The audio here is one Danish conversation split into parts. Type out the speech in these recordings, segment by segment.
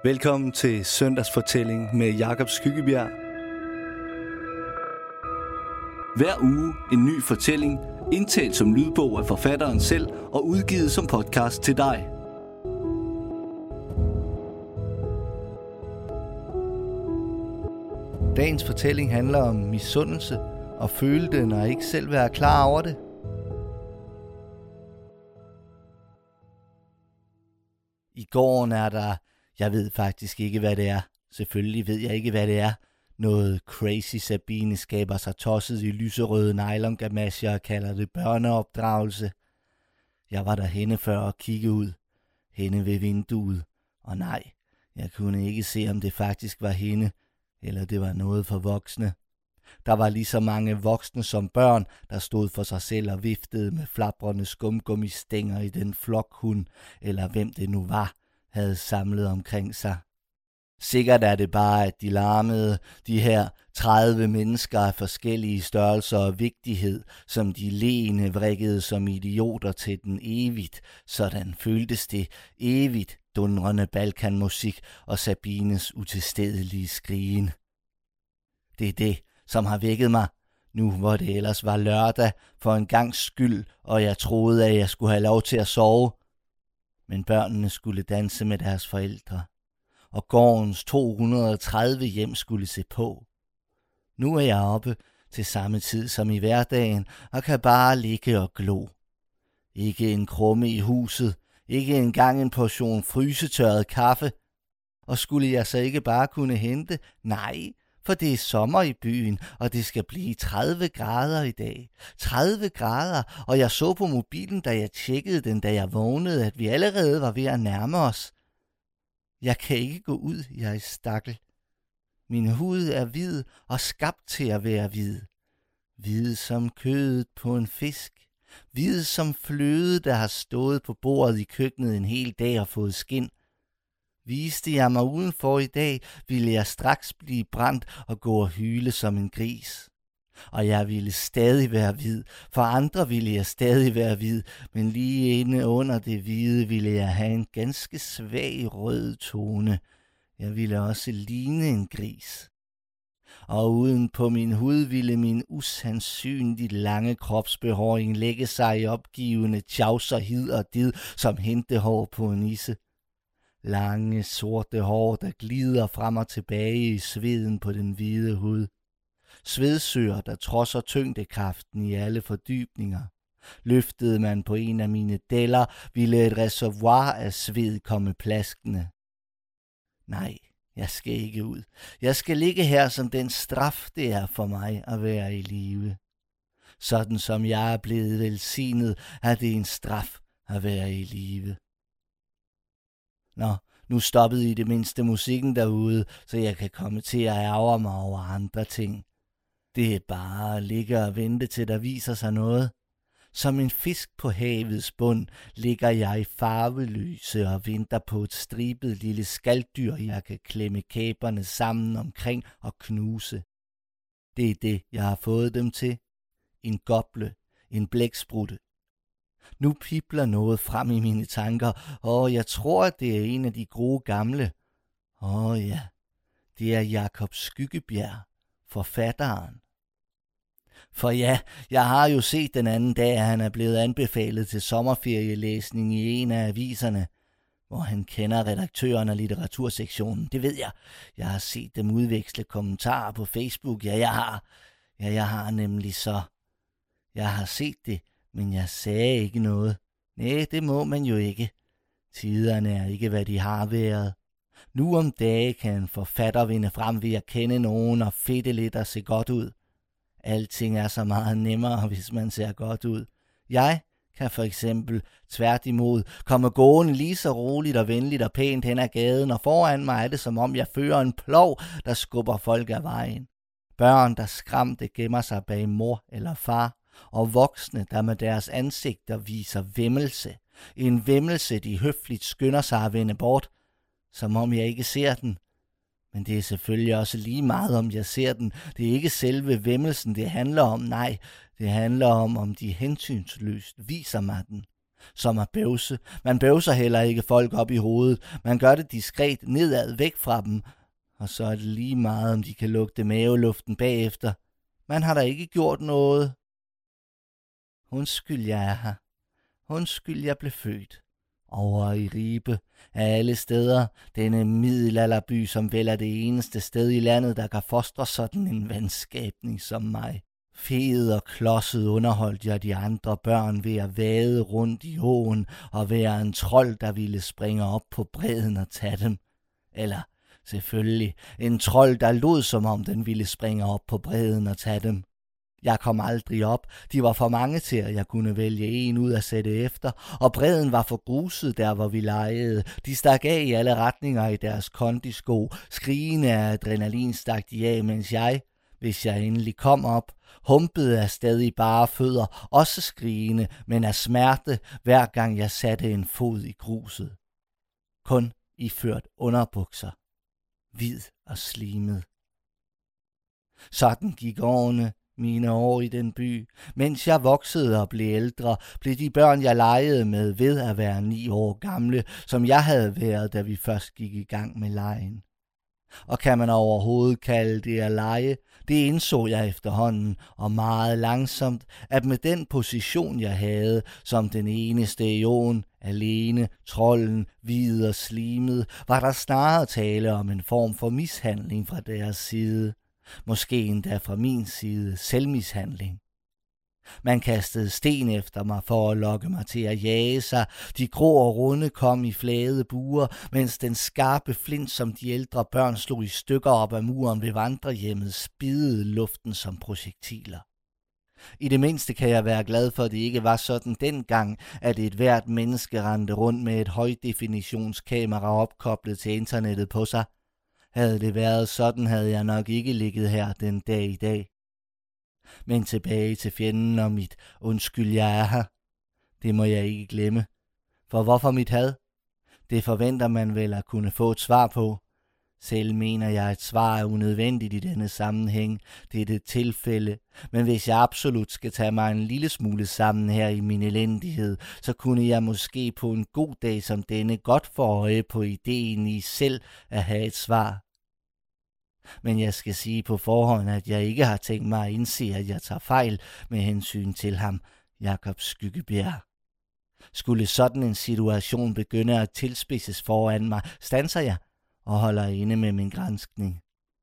Velkommen til Søndagsfortælling med Jakob Skyggebjerg. Hver uge en ny fortælling, indtalt som lydbog af forfatteren selv og udgivet som podcast til dig. Dagens fortælling handler om misundelse og føle det, når jeg ikke selv være klar over det. I gården er der, jeg ved faktisk ikke, hvad det er. Selvfølgelig ved jeg ikke, hvad det er. Noget crazy Sabine skaber sig tosset i lyserøde nylongamasjer og kalder det børneopdragelse. Jeg var derhenne før og kiggede ud. Henne ved vinduet. Og nej, jeg kunne ikke se, om det faktisk var hende, eller det var noget for voksne. Der var lige så mange voksne som børn, der stod for sig selv og viftede med flabrende skumgummistænger i den flok hund, eller hvem det nu var, havde samlet omkring sig. Sikkert er det bare, at de larmede, de her 30 mennesker af forskellige størrelser og vigtighed, som de leende vrikkede som idioter til den evigt. Sådan føltes det evigt dundrende balkanmusik og Sabines utilstedelige skrigen. Det er det, som har vækket mig, nu hvor det ellers var lørdag, for en gangs skyld, og jeg troede, at jeg skulle have lov til at sove. Men børnene skulle danse med deres forældre, og gårdens 230 hjem skulle se på. Nu er jeg oppe til samme tid som i hverdagen, og kan bare ligge og glo. Ikke en krumme i huset, ikke engang en portion frysetørret kaffe. Og skulle jeg så ikke bare kunne hente? Nej, for det er sommer i byen, og det skal blive 30 grader i dag. 30 grader, og jeg så på mobilen, da jeg tjekkede den, da jeg vågnede, at vi allerede var ved at nærme os. Jeg kan ikke gå ud, jeg stakkel. Min hud er hvid og skabt til at være hvid. Hvid som kødet på en fisk. Hvid som fløde, der har stået på bordet i køkkenet en hel dag og fået skind. Viste jeg mig udenfor i dag, ville jeg straks blive brændt og gå og hyle som en gris. Og jeg ville stadig være hvid, for andre ville jeg stadig være hvid, men lige inde under det hvide ville jeg have en ganske svag rød tone. Jeg ville også ligne en gris. Og uden på min hud ville min usandsynligt lange kropsbehåring lægge sig i opgivende tjavs og hid og did som hentehår på en isse. Lange, sorte hår, der glider frem og tilbage i sveden på den hvide hud. Svedsøer, der trodser tyngdekraften i alle fordybninger. Løftede man på en af mine deller, ville et reservoir af sved komme plaskende. Nej, jeg skal ikke ud. Jeg skal ligge her som den straf, det er for mig at være i live. Sådan som jeg er blevet velsignet, er det en straf at være i live. Nå, nu stoppede i det mindste musikken derude, så jeg kan komme til at ærgre mig over andre ting. Det er bare at ligge og vente til der viser sig noget. Som en fisk på havets bund ligger jeg i farvelyse og venter på et stribet lille skalddyr, jeg kan klemme kæberne sammen omkring og knuse. Det er det, jeg har fået dem til. En goble, en blæksprutte. Nu pibler noget frem i mine tanker, og jeg tror, at det er en af de gode gamle. Ja, det er Jakob Skyggebjerg, forfatteren. For ja, jeg har jo set den anden dag, at han er blevet anbefalet til sommerferielæsning i en af aviserne, hvor han kender redaktøren af litteratursektionen. Det ved jeg. Jeg har set dem udveksle kommentarer på Facebook. Jeg har nemlig så. Jeg har set det, men jeg sagde ikke noget. Nej, det må man jo ikke. Tiderne er ikke, hvad de har været. Nu om dage kan en forfatter vinde frem ved at kende nogen og fedte lidt og se godt ud. Alting er så meget nemmere, hvis man ser godt ud. Jeg kan for eksempel tværtimod komme gående lige så roligt og venligt og pænt hen ad gaden, og foran mig er det, som om jeg fører en plov, der skubber folk af vejen. Børn, der skræmte, gemmer sig bag mor eller far, og voksne, der med deres ansigter viser væmmelse. En væmmelse, de høfligt skynder sig at vende bort, som om jeg ikke ser den. Men det er selvfølgelig også lige meget, om jeg ser den. Det er ikke selve væmmelsen, det handler om. Nej, det handler om de hensynsløst viser mig den. som at bøvse. Man bøvser heller ikke folk op i hovedet. Man gør det diskret nedad væk fra dem, og så er det lige meget, om de kan lugte maveluften bagefter. Man har da ikke gjort noget. Undskyld, jeg er her. Undskyld, jeg blev født. Over i Ribe, af alle steder, denne middelalderby, som vel er det eneste sted i landet, der kan fostre sådan en venskabning som mig. Fed og klodset underholdt jeg de andre børn ved at vade rundt i åen og være en trold, der ville springe op på bredden og tage dem. Eller selvfølgelig en trold, der lod som om den ville springe op på bredden og tage dem. Jeg kom aldrig op. De var for mange til, at jeg kunne vælge en ud at sætte efter, og bredden var for gruset der, hvor vi legede. De stak af i alle retninger i deres kondisko. Skrigende af adrenalin stak de af, mens jeg, hvis jeg endelig kom op, humpede af stadig bare fødder, også skrigende, men af smerte, hver gang jeg satte en fod i gruset. Kun iført underbukser. Hvid og slimet. Sådan gik årene. Mine år i den by. Mens jeg voksede og blev ældre, blev de børn, jeg legede med, ved at være 9 år gamle, som jeg havde været, da vi først gik i gang med legen. Og kan man overhovedet kalde det at lege? Det indså jeg efterhånden, og meget langsomt, at med den position, jeg havde, som den eneste i åen, alene, trolden, hvid og slimet, var der snarere tale om en form for mishandling fra deres side. Måske endda fra min side selvmishandling. Man kastede sten efter mig for at lokke mig til at jage sig. De grå og runde kom i flade buer, mens den skarpe flint, som de ældre børn slog i stykker op ad muren ved vandrehjemmet, spidede luften som projektiler. I det mindste kan jeg være glad for, at det ikke var sådan dengang, at et hvert menneske rendte rundt med et højdefinitionskamera opkoblet til internettet på sig. Havde det været sådan, havde jeg nok ikke ligget her den dag i dag. Men tilbage til fjenden og mit undskyld, jeg er her. Det må jeg ikke glemme. For hvorfor mit had? Det forventer man vel at kunne få et svar på. Selv mener jeg, at et svar er unødvendigt i denne sammenhæng. Det er det tilfælde. Men hvis jeg absolut skal tage mig en lille smule sammen her i min elendighed, så kunne jeg måske på en god dag som denne godt få øje på ideen i selv at have et svar. Men jeg skal sige på forhånd, at jeg ikke har tænkt mig at indse, at jeg tager fejl med hensyn til ham, Jakob Skyggebjerg. Skulle sådan en situation begynde at tilspidses foran mig, standser jeg og holder inde med min granskning.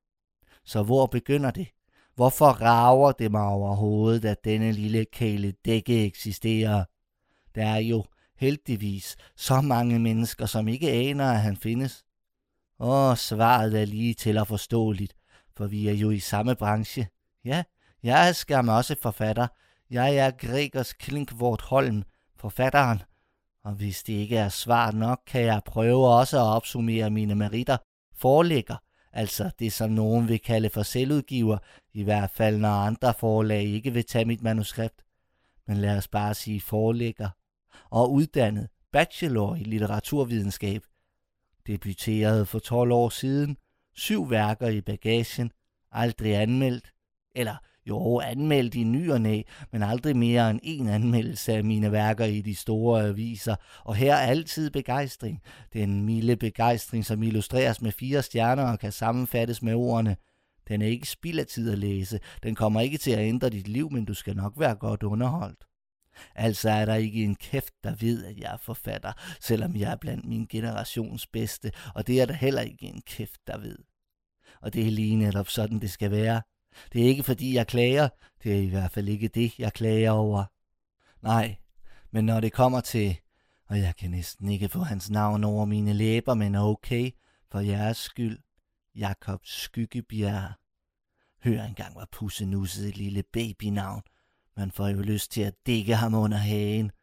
Så hvor begynder det? Hvorfor rager det mig over hovedet, at denne lille kæledække eksisterer? Der er jo heldigvis så mange mennesker, som ikke aner, at han findes. Svaret er lige til at forståeligt, for vi er jo i samme branche. Ja, jeg er skam også forfatter. Jeg er Gregers Klinkvort Holm, forfatteren. Og hvis det ikke er svar nok, kan jeg prøve også at opsummere mine meritter. Forlægger, altså det som nogen vil kalde for selvudgiver, i hvert fald når andre forlag ikke vil tage mit manuskript. Men lad os bare sige forlægger. Og uddannet bachelor i litteraturvidenskab. Debuterede for 12 år siden, 7 værker i bagagen, aldrig anmeldt, eller jo anmeldt i ny og næ, men aldrig mere end en anmeldelse af mine værker i de store aviser, og her er altid begejstring. Den milde begejstring, som illustreres med 4 stjerner og kan sammenfattes med ordene: den er ikke spild af tid at læse, den kommer ikke til at ændre dit liv, men du skal nok være godt underholdt. Altså er der ikke en kæft, der ved, at jeg er forfatter, selvom jeg er blandt min generations bedste, og det er der heller ikke en kæft, der ved. Og det er lige netop sådan, det skal være. Det er ikke fordi, jeg klager. Det er i hvert fald ikke det, jeg klager over. Nej, men når det kommer til, og jeg kan næsten ikke få hans navn over mine læber, men okay, for jeres skyld, Jakob Skyggebjerg. Hør engang, hvor pussenusset et lille babynavn. Man får jo lyst til at dække ham under hagen.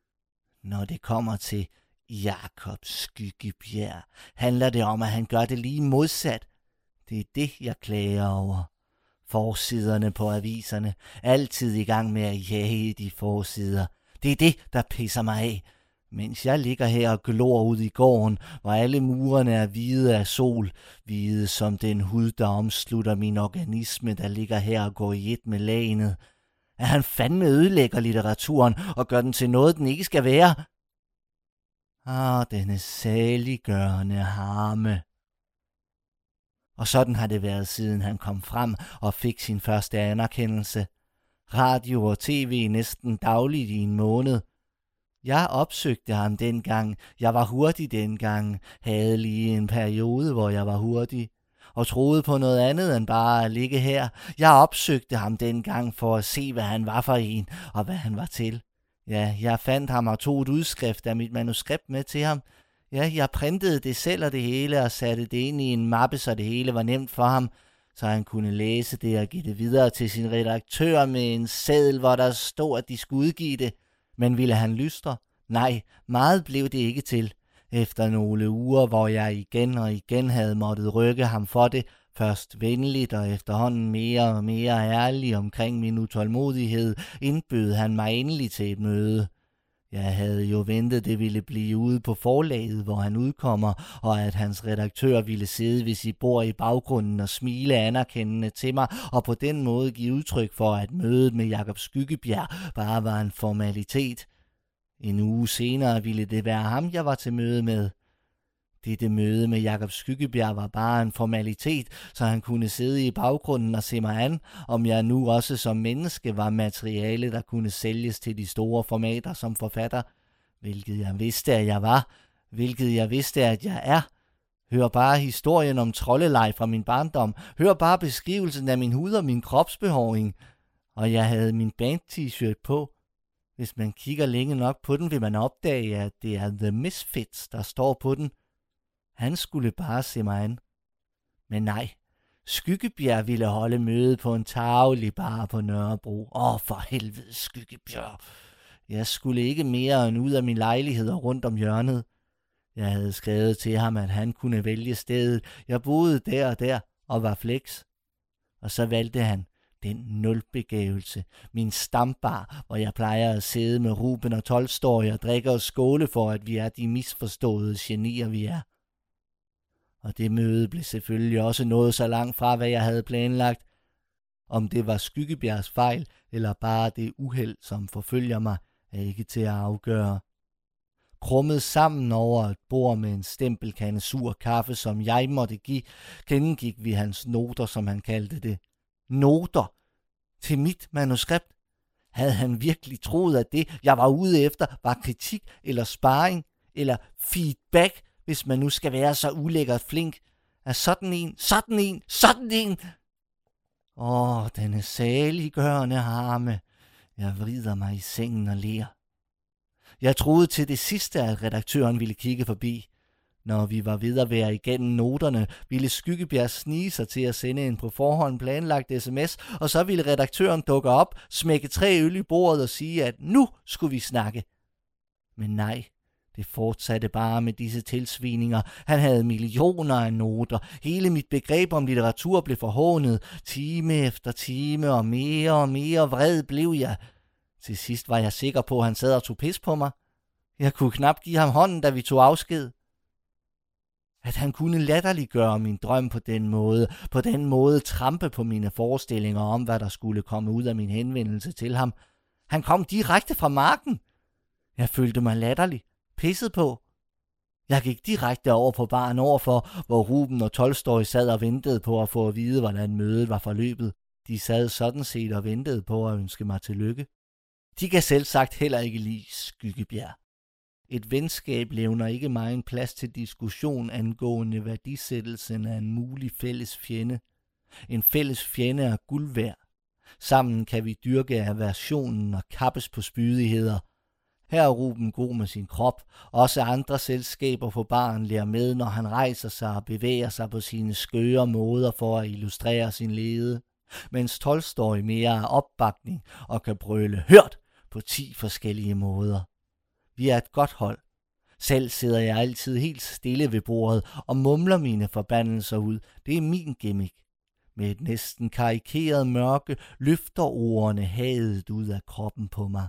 Når det kommer til Jakob Skyggebjerg, handler det om, at han gør det lige modsat. Det er det, jeg klager over. Forsiderne på aviserne, altid i gang med at jage de forsider. Det er det, der pisser mig af. Mens jeg ligger her og glor ud i gården, hvor alle murene er hvide af sol, hvide som den hud, der omslutter min organisme, der ligger her og går i et med lagenet. At han fandme ødelægger litteraturen og gør den til noget, den ikke skal være. Denne saliggørende harme. Og sådan har det været, siden han kom frem og fik sin første anerkendelse. Radio og tv næsten dagligt i en måned. Jeg opsøgte ham dengang. Jeg var hurtig dengang. Havde lige en periode, hvor jeg var hurtig. Og troede på noget andet end bare at ligge her. Jeg opsøgte ham dengang for at se, hvad han var for en, og hvad han var til. Ja, jeg fandt ham og tog et udskrift af mit manuskript med til ham. Ja, jeg printede det selv og det hele og satte det ind i en mappe, så det hele var nemt for ham, så han kunne læse det og give det videre til sin redaktør med en seddel, hvor der stod, at de skulle udgive det. Men ville han lystre? Nej, meget blev det ikke til. Efter nogle uger, hvor jeg igen og igen havde måttet rykke ham for det, først venligt og efterhånden mere og mere ærlig omkring min utålmodighed, indbød han mig endelig til et møde. Jeg havde jo ventet, det ville blive ude på forlaget, hvor han udkommer, og at hans redaktør ville sidde ved sit bord i baggrunden og smile anerkendende til mig, og på den måde give udtryk for, at mødet med Jakob Skyggebjerg bare var en formalitet. En uge senere ville det være ham, jeg var til møde med. Dette møde med Jakob Skyggebjerg var bare en formalitet, så han kunne sidde i baggrunden og se mig an, om jeg nu også som menneske var materiale, der kunne sælges til de store formater som forfatter, hvilket jeg vidste, at jeg var, hvilket jeg vidste, at jeg er. Hør bare historien om troldeleg fra min barndom. Hør bare beskrivelsen af min hud og min kropsbehåring. Og jeg havde min band-t-shirt på. Hvis man kigger længe nok på den, vil man opdage, at det er The Misfits, der står på den. Han skulle bare se mig an. Men nej, Skyggebjerg ville holde møde på en tarvelig bar på Nørrebro. For helvede, Skyggebjerg. Jeg skulle ikke mere end ud af min lejlighed og rundt om hjørnet. Jeg havde skrevet til ham, at han kunne vælge stedet. Jeg boede der og der og var flex. Og så valgte han den nulbegævelse, min stambar, hvor jeg plejer at sidde med Ruben og Tolstoy og drikke og skåle for, at vi er de misforståede genier, vi er. Og det møde blev selvfølgelig også nået så langt fra, hvad jeg havde planlagt. Om det var Skyggebjergs fejl, eller bare det uheld, som forfølger mig, er ikke til at afgøre. Krummet sammen over et bord med en stempelkande sur kaffe, som jeg måtte give, gennemgik vi hans noter, som han kaldte det. Noter til mit manuskript. Havde han virkelig troet, at det, jeg var ude efter, var kritik eller sparring eller feedback, hvis man nu skal være så ulækkert flink, af sådan en. Denne saliggørende harme. Jeg vrider mig i sengen og ler. Jeg troede til det sidste, at redaktøren ville kigge forbi. Når vi var ved at være igennem noterne, ville Skyggebjerg snige sig til at sende en på forhånd planlagt sms, og så ville redaktøren dukke op, smække 3 øl i bordet og sige, at nu skulle vi snakke. Men nej, det fortsatte bare med disse tilsvininger. Han havde millioner af noter. Hele mit begreb om litteratur blev forhånet. Time efter time, og mere vred blev jeg. Til sidst var jeg sikker på, at han sad og tog pis på mig. Jeg kunne knap give ham hånden, da vi tog afsked. At han kunne latterliggøre min drøm på den måde trampe på mine forestillinger om, hvad der skulle komme ud af min henvendelse til ham. Han kom direkte fra marken. Jeg følte mig latterlig, pisset på. Jeg gik direkte over på baren overfor, hvor Ruben og Tolstoy sad og ventede på at få at vide, hvordan mødet var forløbet. De sad sådan set og ventede på at ønske mig tillykke. De kan selv sagt heller ikke lide Skyggebjerg. Et venskab levner ikke meget en plads til diskussion angående værdisættelsen af en mulig fælles fjende. En fælles fjende er guld værd. Sammen kan vi dyrke aversionen og kappes på spydigheder. Her er Ruben god med sin krop. Også andre selskaber på baren lærer med, når han rejser sig og bevæger sig på sine skøre måder for at illustrere sin lede. Mens Tolstoy mere er opbakning og kan brøle hørt på 10 forskellige måder. Vi er et godt hold. Selv sidder jeg altid helt stille ved bordet og mumler mine forbandelser ud. Det er min gimmick. Med et næsten karikeret mørke løfter ordene hadet ud af kroppen på mig.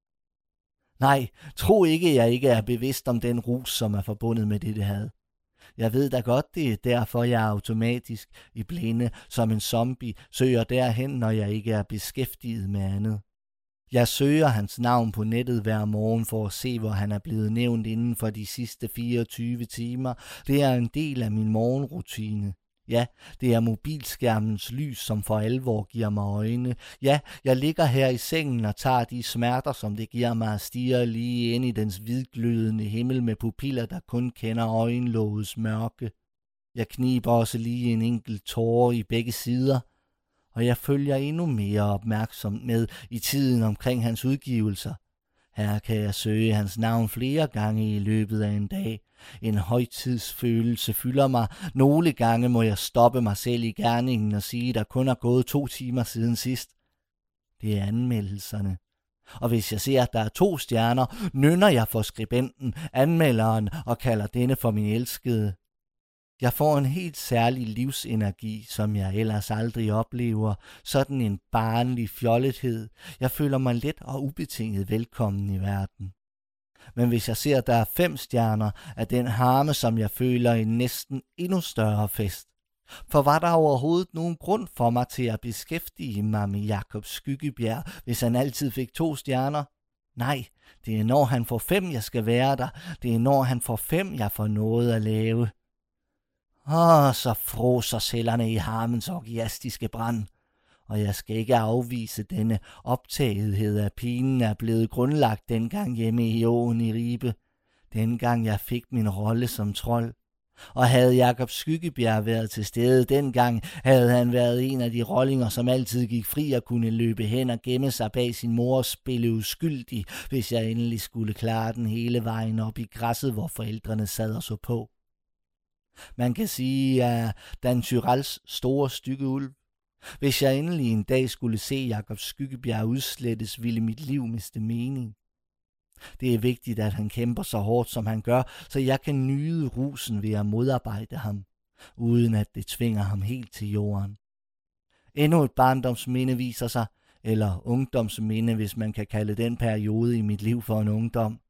Nej, tro ikke, jeg ikke er bevidst om den rus, som er forbundet med dette had. Jeg ved da godt, det er derfor, jeg automatisk i blinde som en zombie søger derhen, når jeg ikke er beskæftiget med andet. Jeg søger hans navn på nettet hver morgen for at se, hvor han er blevet nævnt inden for de sidste 24 timer. Det er en del af min morgenrutine. Ja, det er mobilskærmens lys, som for alvor giver mig øjne. Ja, jeg ligger her i sengen og tager de smerter, som det giver mig at stirre lige ind i dens hvidglødende himmel med pupiller, der kun kender øjenlågets mørke. Jeg kniber også lige en enkelt tåre i begge sider, og jeg følger endnu mere opmærksomt med i tiden omkring hans udgivelser. Her kan jeg søge hans navn flere gange i løbet af en dag. En højtidsfølelse fylder mig. Nogle gange må jeg stoppe mig selv i gerningen og sige, at der kun er gået 2 timer siden sidst. Det er anmeldelserne. Og hvis jeg ser, at der er 2 stjerner, nynner jeg for skribenten, anmelderen, og kalder denne for min elskede. Jeg får en helt særlig livsenergi, som jeg ellers aldrig oplever. Sådan en barnlig fjollethed. Jeg føler mig let og ubetinget velkommen i verden. Men hvis jeg ser, at der er 5 stjerner, er den harme, som jeg føler, en næsten endnu større fest. For var der overhovedet nogen grund for mig til at beskæftige mig med Jakob Skyggebjerg, hvis han altid fik 2 stjerner? Nej, det er når han får 5, jeg skal være der. Det er når han får 5, jeg får noget at lave. Så fråser cellerne i harmens orgiastiske brand. Og jeg skal ikke afvise denne optagethed af pinen er blevet grundlagt dengang hjemme i åen i Ribe. Dengang jeg fik min rolle som trold. Og havde Jakob Skyggebjerg været til stede dengang, havde han været en af de rollinger, som altid gik fri og kunne løbe hen og gemme sig bag sin mor og spille uskyldig, hvis jeg endelig skulle klare den hele vejen op i græsset, hvor forældrene sad og så på. Man kan sige, at Dan Tyrells store stykke ulv. Hvis jeg endelig en dag skulle se Jakob Skyggebjerg udslettes, ville mit liv miste mening. Det er vigtigt, at han kæmper så hårdt, som han gør, så jeg kan nyde rusen ved at modarbejde ham, uden at det tvinger ham helt til jorden. Endnu et barndomsminde viser sig, eller ungdomsminde, hvis man kan kalde den periode i mit liv for en ungdom.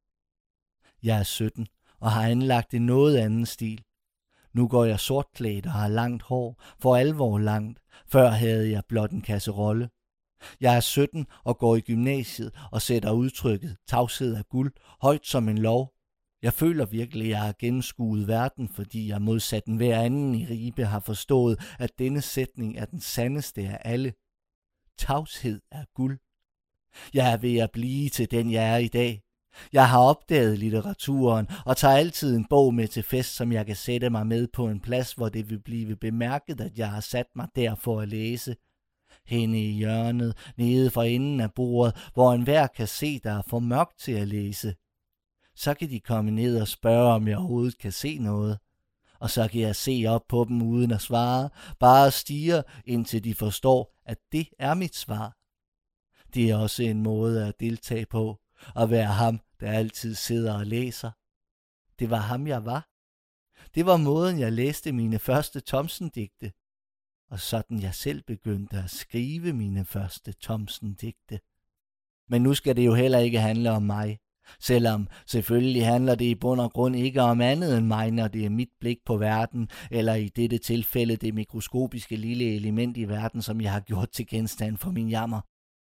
Jeg er 17 og har anlagt en noget anden stil. Nu går jeg sortklædt og har langt hår, for alvor langt. Før havde jeg blot en kasserolle. Jeg er 17 og går i gymnasiet og sætter udtrykket tavshed af guld højt som en lov. Jeg føler virkelig, at jeg har gennemskuet verden, fordi jeg modsat en hver anden i Ribe har forstået, at denne sætning er den sandeste af alle. Tavshed er guld. Jeg er ved at blive til den, jeg er i dag. Jeg har opdaget litteraturen og tager altid en bog med til fest, som jeg kan sætte mig med på en plads, hvor det vil blive bemærket, at jeg har sat mig der for at læse. Henne i hjørnet, nede for enden af bordet, hvor enhver kan se, der er for mørkt til at læse. Så kan de komme ned og spørge, om jeg overhovedet kan se noget. Og så kan jeg se op på dem uden at svare, bare stirre, indtil de forstår, at det er mit svar. Det er også en måde at deltage på, at være ham, der altid sidder og læser. Det var ham, jeg var. Det var måden, jeg læste mine første Thomsen-digte. Og sådan jeg selv begyndte at skrive mine første Thomsen-digte. Men nu skal det jo heller ikke handle om mig. Selvom selvfølgelig handler det i bund og grund ikke om andet end mig, når det er mit blik på verden, eller i dette tilfælde det mikroskopiske lille element i verden, som jeg har gjort til genstand for min jammer.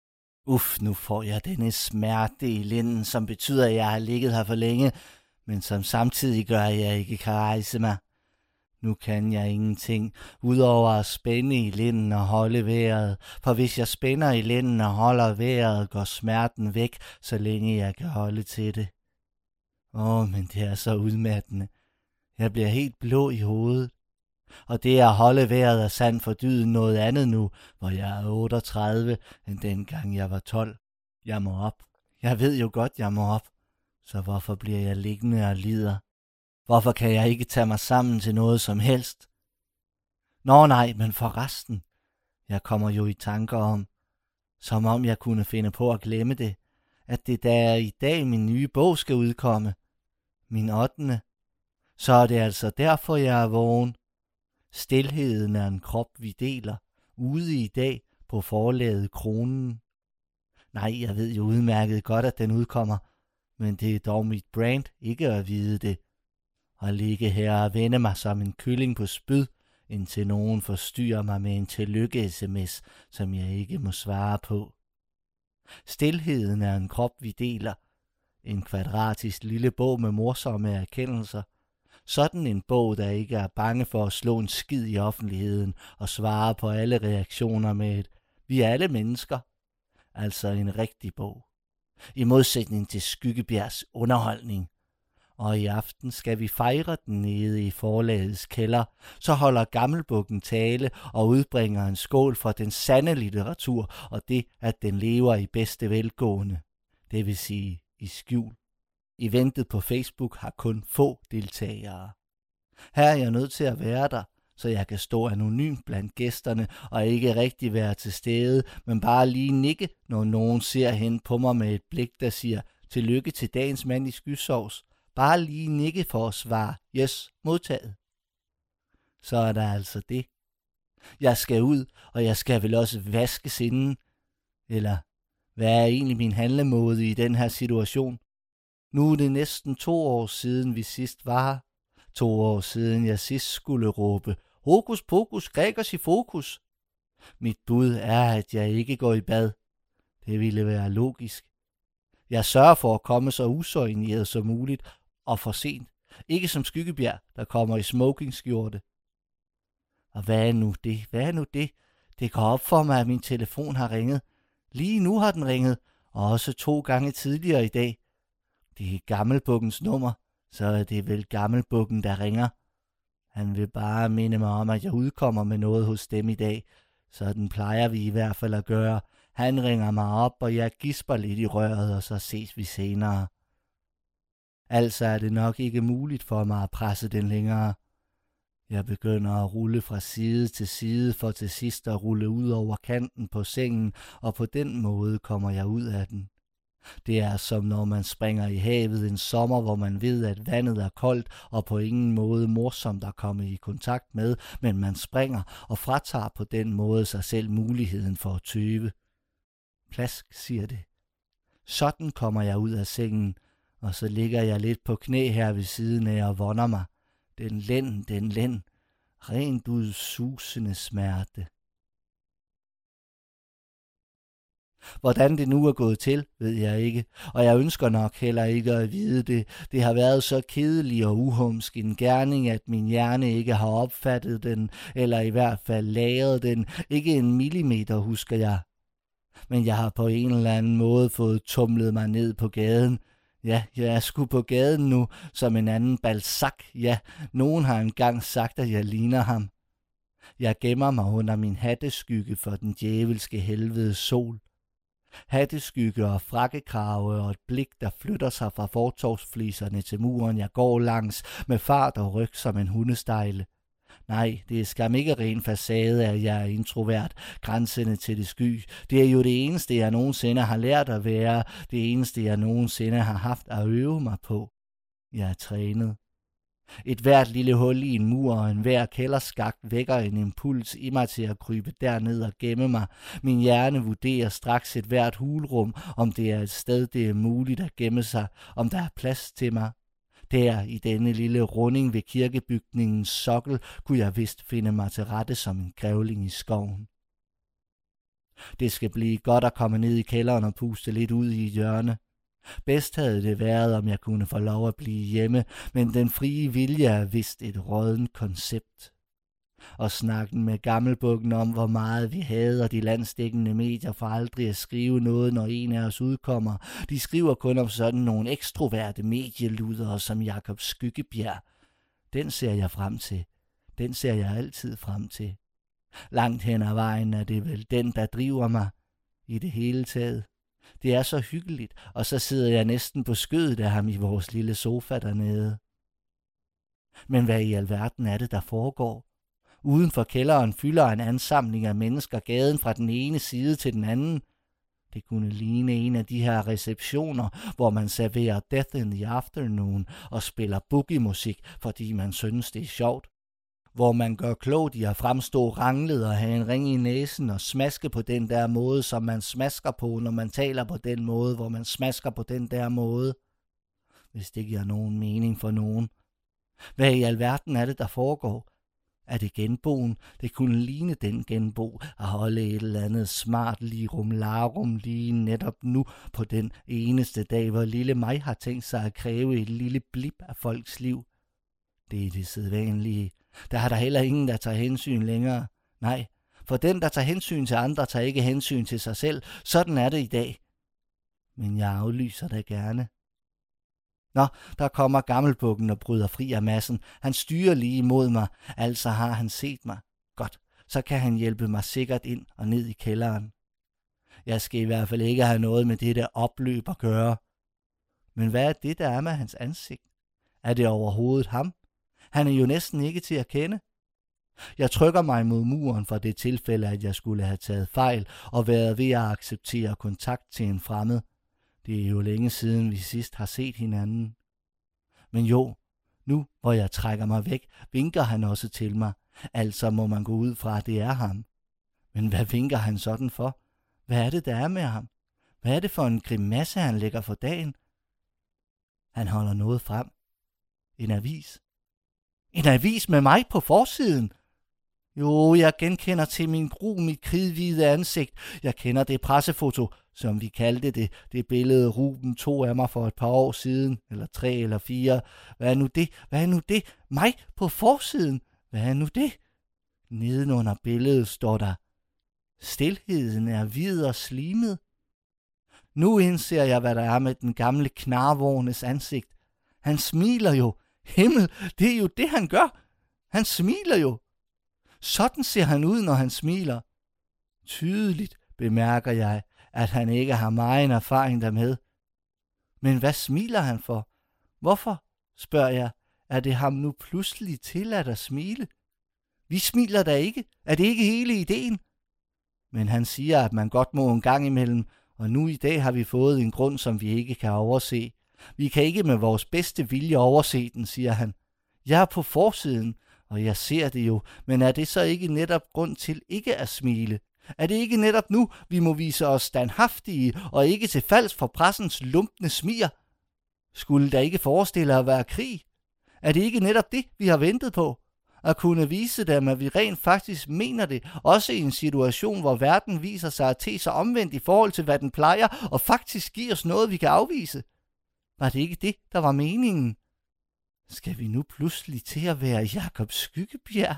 Nu får jeg denne smerte i lænden, som betyder, at jeg har ligget her for længe, men som samtidig gør, at jeg ikke kan rejse mig. Nu kan jeg ingenting, udover at spænde i lænden og holde vejret, for hvis jeg spænder i lænden og holder vejret, går smerten væk, så længe jeg kan holde til det. Men det er så udmattende. Jeg bliver helt blå i hovedet. Og det at holde vejret er sandt for dyden noget andet nu, hvor jeg er 38, end dengang jeg var 12. Jeg må op. Jeg ved jo godt, jeg må op. Så hvorfor bliver jeg liggende og lider? Hvorfor kan jeg ikke tage mig sammen til noget som helst? Nej, men for resten. Jeg kommer jo i tanker om, som om jeg kunne finde på at glemme det, at det der er i dag min nye bog skal udkomme. Min 8. Så er det altså derfor, jeg er vågen. Stilheden er en krop, vi deler, ude i dag på forlaget Kronen. Nej, jeg ved jo udmærket godt, at den udkommer, men det er dog mit brand ikke at vide det. Og ligge her og vende mig som en kylling på spyd, indtil nogen forstyrrer mig med en tillykke-sms, som jeg ikke må svare på. Stilheden er en krop, vi deler. En kvadratisk lille bog med morsomme erkendelser. Sådan en bog, der ikke er bange for at slå en skid i offentligheden og svare på alle reaktioner med et "vi er alle mennesker". Altså en rigtig bog. I modsætning til Skyggebjergs underholdning. Og i aften skal vi fejre den nede i forlagets kælder. Så holder Gammelbukken tale og udbringer en skål for den sande litteratur og det, at den lever i bedste velgående. Det vil sige i skjul. Eventet på Facebook har kun få deltagere. Her er jeg nødt til at være der, så jeg kan stå anonymt blandt gæsterne og ikke rigtig være til stede, men bare lige nikke, når nogen ser hen på mig med et blik, der siger tillykke til dagens mand i skysovs. Bare lige nikke for at svare yes, modtaget. Så er der altså det. Jeg skal ud, og jeg skal vel også vaskes inden. Eller hvad er egentlig min handlemåde i den her situation? Nu er det næsten 2 år siden, vi sidst var her. 2 år siden, jeg sidst skulle råbe hokus pokus, gregers i fokus. Mit bud er, at jeg ikke går i bad. Det ville være logisk. Jeg sørger for at komme så usøjneret som muligt og for sent. Ikke som Skyggebjerg, der kommer i smokingskjorte. Og hvad er nu det? Det går op for mig, at min telefon har ringet. Lige nu har den ringet, og også 2 gange tidligere i dag. Det er Gammelbukkens nummer, så er det vel Gammelbukken, der ringer. Han vil bare minde mig om, at jeg udkommer med noget hos dem i dag. Sådan plejer vi i hvert fald at gøre. Han ringer mig op, og jeg gisper lidt i røret, og så ses vi senere. Altså er det nok ikke muligt for mig at presse den længere. Jeg begynder at rulle fra side til side, for til sidst at rulle ud over kanten på sengen, og på den måde kommer jeg ud af den. Det er som når man springer i havet en sommer, hvor man ved, at vandet er koldt og på ingen måde morsomt at komme i kontakt med, men man springer og fratager på den måde sig selv muligheden for at tøve. Plask, siger det. Sådan kommer jeg ud af sengen, og så ligger jeg lidt på knæ her ved siden af og vonder mig. Den lænd. Rent ud susende smerte. Hvordan det nu er gået til, ved jeg ikke, og jeg ønsker nok heller ikke at vide det. Det har været så kedelig og uhumsk en gerning, at min hjerne ikke har opfattet den, eller i hvert fald lagret den. Ikke en millimeter, husker jeg. Men jeg har på en eller anden måde fået tumlet mig ned på gaden. Ja, jeg er sgu på gaden nu, som en anden Balzac. Ja, nogen har engang sagt, at jeg ligner ham. Jeg gemmer mig under min hatteskygge for den djævelske helvedes sol. Hatteskygge og frakkekrave og et blik, der flytter sig fra fortovsfliserne til muren, jeg går langs med fart og ryg som en hundestejle. Nej, det er skam ikke ren facade, at jeg er introvert, grænsende til det sky. Det er jo det eneste, jeg nogensinde har lært at være, det eneste, jeg nogensinde har haft at øve mig på. Jeg er trænet. Et hvert lille hul i en mur og enhver kælderskakt vækker en impuls i mig til at krybe derned og gemme mig. Min hjerne vurderer straks et hvert hulrum, om det er et sted, det er muligt at gemme sig, om der er plads til mig. Der i denne lille runding ved kirkebygningens sokkel kunne jeg vist finde mig til rette som en grævling i skoven. Det skal blive godt at komme ned i kælderen og puste lidt ud i et hjørne. Bedst havde det været, om jeg kunne få lov at blive hjemme, men den frie vilje er vist et råddent koncept. Og snakken med Gammelbukken om, hvor meget vi hader de landsdækkende medier for aldrig at skrive noget, når en af os udkommer. De skriver kun om sådan nogle ekstroverte medieludere som Jakob Skyggebjerg. Den ser jeg frem til. Den ser jeg altid frem til. Langt hen ad vejen er det vel den, der driver mig i det hele taget. Det er så hyggeligt, og så sidder jeg næsten på skødet af ham i vores lille sofa dernede. Men hvad i alverden er det, der foregår? Uden for kælderen fylder en ansamling af mennesker gaden fra den ene side til den anden. Det kunne ligne en af de her receptioner, hvor man serverer Death in the Afternoon og spiller boogie-musik, fordi man synes, det er sjovt. Hvor man gør klogt i at fremstå ranglet og have en ring i næsen og smaske på den der måde, som man smasker på, når man taler på den måde, hvor man smasker på den der måde. Hvis det giver nogen mening for nogen. Hvad i alverden er det, der foregår? Er det genboen? Det kunne ligne den genbo at holde et eller andet smart lirum larum lige netop nu på den eneste dag, hvor lille mig har tænkt sig at kræve et lille blip af folks liv. Det er det sædvanlige. Der er der heller ingen, der tager hensyn længere. Nej, for den, der tager hensyn til andre, tager ikke hensyn til sig selv. Sådan er det i dag. Men jeg aflyser det gerne. Nå, der kommer Gammelbukken og bryder fri af massen. Han styrer lige imod mig, altså har han set mig. Godt, så kan han hjælpe mig sikkert ind og ned i kælderen. Jeg skal i hvert fald ikke have noget med det der opløb at gøre. Men hvad er det, der er med hans ansigt? Er det overhovedet ham? Han er jo næsten ikke til at kende. Jeg trykker mig mod muren for det tilfælde, at jeg skulle have taget fejl og været ved at acceptere kontakt til en fremmed. Det er jo længe siden, vi sidst har set hinanden. Men jo, nu hvor jeg trækker mig væk, vinker han også til mig. Altså må man gå ud fra, at det er ham. Men hvad vinker han sådan for? Hvad er det, der er med ham? Hvad er det for en grimasse, han lægger for dagen? Han holder noget frem. En avis. En avis med mig på forsiden? Jo, jeg genkender til min gru mit kridhvide ansigt. Jeg kender det pressefoto, som vi kaldte det. Det billede Ruben tog af mig for et par år siden, eller 3 eller 4. Hvad er nu det? Hvad er nu det? Mig på forsiden? Hvad er nu det? Nedenunder billedet står der: stilheden er hvid og slimet. Nu indser jeg, hvad der er med den gamle knarvognes ansigt. Han smiler jo. Himmel, det er jo det, han gør. Han smiler jo. Sådan ser han ud, når han smiler. Tydeligt bemærker jeg, at han ikke har megen erfaring dermed. Men hvad smiler han for? Hvorfor, spørger jeg, er det ham nu pludselig tilladt at smile? Vi smiler da ikke. Er det ikke hele ideen? Men han siger, at man godt må en gang imellem, og nu i dag har vi fået en grund, som vi ikke kan overse. Vi kan ikke med vores bedste vilje overse den, siger han. Jeg er på forsiden, og jeg ser det jo, men er det så ikke netop grund til ikke at smile? Er det ikke netop nu, vi må vise os standhaftige og ikke til falds for pressens lumpne smier? Skulle der ikke forestille at være krig? Er det ikke netop det, vi har ventet på? At kunne vise dem, at vi rent faktisk mener det, også i en situation, hvor verden viser sig at te sig omvendt i forhold til, hvad den plejer, og faktisk give os noget, vi kan afvise? Var det ikke det, der var meningen? Skal vi nu pludselig til at være Jakob Skyggebjerg?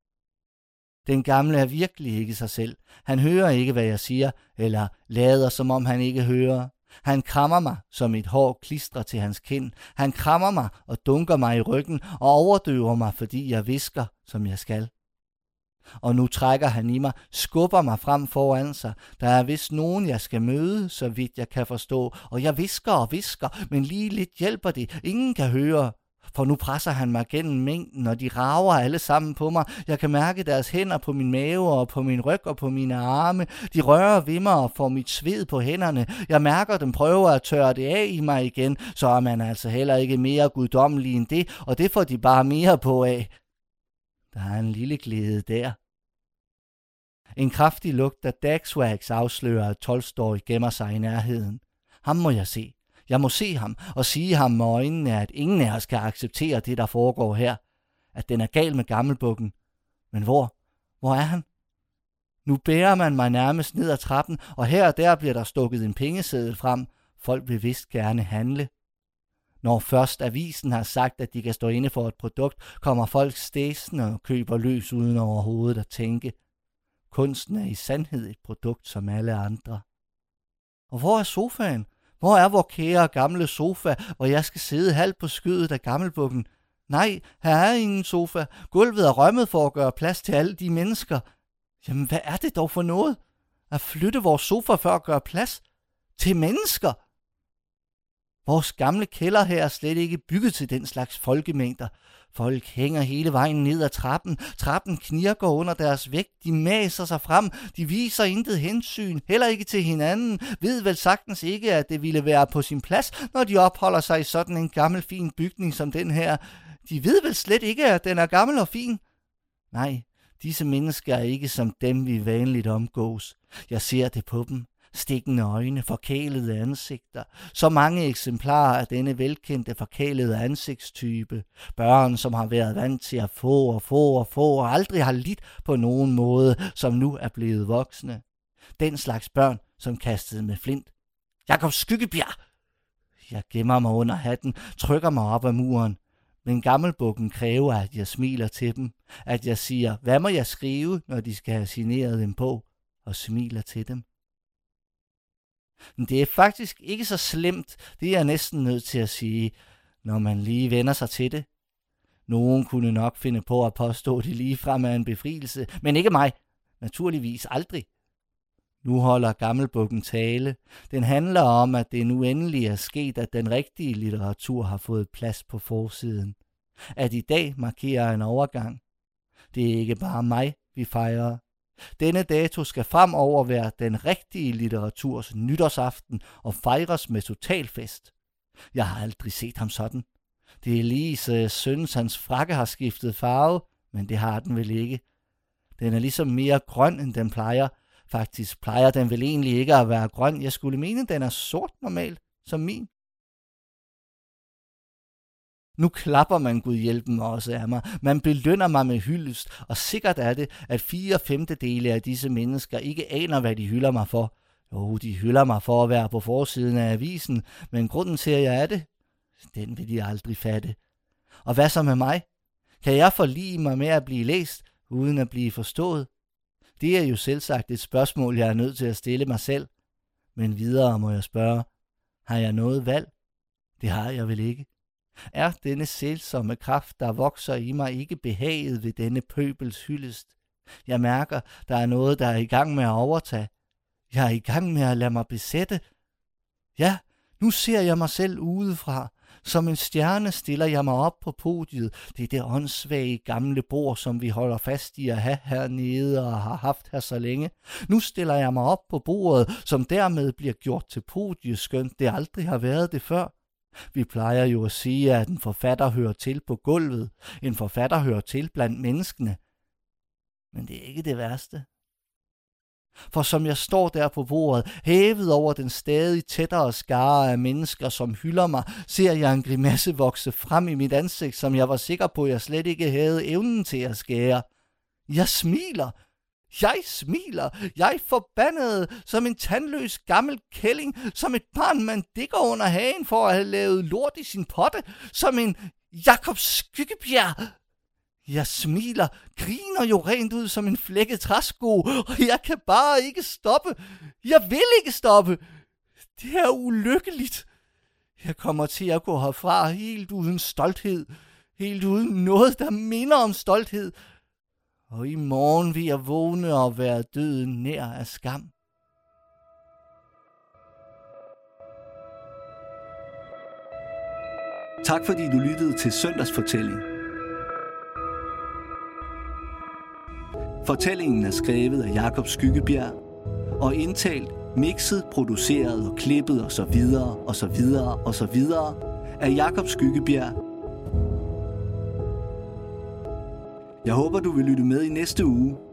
Den gamle er virkelig ikke sig selv. Han hører ikke, hvad jeg siger, eller lader, som om han ikke hører. Han krammer mig, som et hår klistrer til hans kind. Han krammer mig og dunker mig i ryggen og overdøver mig, fordi jeg hvisker, som jeg skal. Og nu trækker han i mig, skubber mig frem foran sig. Der er vist nogen, jeg skal møde, så vidt jeg kan forstå. Og jeg hvisker og hvisker, men lige lidt hjælper det. Ingen kan høre. For nu presser han mig gennem mængden, og de rager alle sammen på mig. Jeg kan mærke deres hænder på min mave og på min ryg og på mine arme. De rører ved mig og får mit sved på hænderne. Jeg mærker dem prøver at tørre det af i mig igen, så er man altså heller ikke mere guddommelig end det, og det får de bare mere på af. Der er en lille glæde der. En kraftig lugt af Dagswax afslører, at Tolstoj gemmer sig i nærheden. Ham må jeg se. Jeg må se ham og sige ham med øjnene, at ingen af os kan acceptere det, der foregår her. At den er gal med Gammelbukken. Men hvor? Hvor er han? Nu bærer man mig nærmest ned ad trappen, og her og der bliver der stukket en pengeseddel frem. Folk vil vist gerne handle. Når først avisen har sagt, at de kan stå inde for et produkt, kommer folk stæsende og køber løs uden overhovedet at tænke. Kunsten er i sandhed et produkt som alle andre. Og hvor er sofaen? Hvor er vor kære gamle sofa, hvor jeg skal sidde halvt på skødet af Gammelbukken? Nej, her er ingen sofa. Gulvet er rømmet for at gøre plads til alle de mennesker. Jamen, hvad er det dog for noget? At flytte vores sofa for at gøre plads til mennesker? Vores gamle kælder her er slet ikke bygget til den slags folkemængder. Folk hænger hele vejen ned ad trappen. Trappen knirker under deres vægt. De maser sig frem. De viser intet hensyn. Heller ikke til hinanden. Ved vel sagtens ikke, at det ville være på sin plads, når de opholder sig i sådan en gammel fin bygning som den her. De ved vel slet ikke, at den er gammel og fin. Nej, disse mennesker er ikke som dem, vi vanligt omgås. Jeg ser det på dem. Stikkende øjne, forkælede ansigter. Så mange eksemplarer af denne velkendte forkælede ansigtstype. Børn, som har været vant til at få og aldrig har lidt på nogen måde, som nu er blevet voksne. Den slags børn, som kastede med flint. Jakob Skyggebjerg! Jeg gemmer mig under hatten, trykker mig op ad muren. Men gammelbukken kræver, at jeg smiler til dem. At jeg siger, hvad må jeg skrive, når de skal have signeret dem på? Og smiler til dem. Men det er faktisk ikke så slemt, det er jeg næsten nødt til at sige, når man lige vender sig til det. Nogen kunne nok finde på at påstå det ligefrem af en befrielse, men ikke mig. Naturligvis aldrig. Nu holder gammelbukken tale. Den handler om, at det nu endelig er sket, at den rigtige litteratur har fået plads på forsiden. At i dag markerer en overgang. Det er ikke bare mig, vi fejrer. Denne dato skal fremover være den rigtige litteraturs nytårsaften og fejres med totalfest. Jeg har aldrig set ham sådan. Det er lige så jeg synes, hans frakke har skiftet farve, men det har den vel ikke. Den er ligesom mere grøn, end den plejer. Faktisk plejer den vel egentlig ikke at være grøn. Jeg skulle mene, den er sort normalt, som min. Nu klapper man Gud hjælpen også af mig. Man belønner mig med hyldest, og sikkert er det, at 4/5 af disse mennesker ikke aner, hvad de hylder mig for. Jo, de hylder mig for at være på forsiden af avisen, men grunden til, at jeg er det, den vil de aldrig fatte. Og hvad så med mig? Kan jeg forlige mig med at blive læst, uden at blive forstået? Det er jo selvsagt et spørgsmål, jeg er nødt til at stille mig selv. Men videre må jeg spørge, har jeg noget valg? Det har jeg vel ikke. Er denne sælsomme kraft, der vokser i mig, ikke behaget ved denne pøbels hyldest? Jeg mærker, der er noget, der er i gang med at overtage. Jeg er i gang med at lade mig besætte. Ja, nu ser jeg mig selv udefra. Som en stjerne stiller jeg mig op på podiet. Det er det åndssvage gamle bord, som vi holder fast i at have hernede og har haft her så længe. Nu stiller jeg mig op på bordet, som dermed bliver gjort til podiet, skønt det aldrig har været det før. Vi plejer jo at sige, at en forfatter hører til på gulvet. En forfatter hører til blandt menneskene. Men det er ikke det værste. For som jeg står der på bordet, hævet over den stadig tættere skare af mennesker, som hylder mig, ser jeg en grimasse vokse frem i mit ansigt, som jeg var sikker på, jeg slet ikke havde evnen til at skære. Jeg smiler. Jeg forbandede, som en tandløs gammel kælling, som et barn, man dikker under hagen for at have lavet lort i sin potte, som en Jakob Skyggebjerg. Jeg smiler, griner jo rent ud som en flækket træsko, og jeg kan bare ikke stoppe. Jeg vil ikke stoppe. Det er ulykkeligt. Jeg kommer til at gå herfra helt uden stolthed, helt uden noget, der minder om stolthed. Og i morgen vil jeg vågne og være døden nær af skam. Tak fordi du lyttede til Søndagsfortælling. Fortællingen er skrevet af Jakob Skyggebjerg og indtalt, mixet, produceret og klippet og så videre af Jakob Skyggebjerg. Jeg håber, du vil lytte med i næste uge.